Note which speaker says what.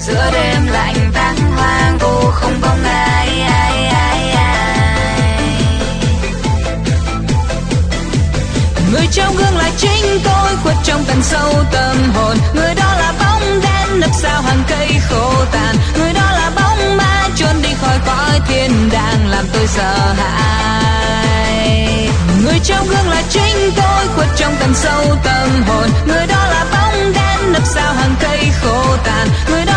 Speaker 1: giữa đêm lạnh vắng hoang vu không bóng ai ai ai ai. Người trong gương là chính tôi, khuất trong tận sâu tâm hồn. Người đó là bóng đen nấp sau hàng cây khô tàn. Người đó là bóng ma trốn đi khỏi cõi thiên đàng làm tôi sợ hãi. Người trong gương là chính tôi, khuất trong tận sâu tâm hồn. Người đó là bóng đen nấp sau hàng cây khô tàn. Người đó